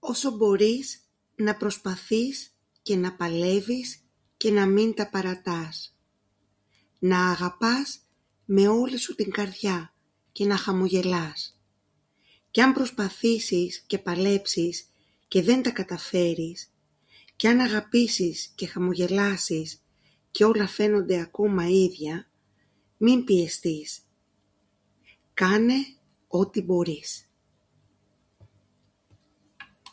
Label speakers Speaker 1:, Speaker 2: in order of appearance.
Speaker 1: όσο μπορείς να προσπαθείς και να παλεύεις και να μην τα παρατάς. Να αγαπάς με όλη σου την καρδιά και να χαμογελάς. Κι αν προσπαθήσεις και παλέψεις και δεν τα καταφέρεις, κι αν αγαπήσεις και χαμογελάσεις και όλα φαίνονται ακόμα ίδια, μην πιεστείς. Κάνε ό,τι μπορείς.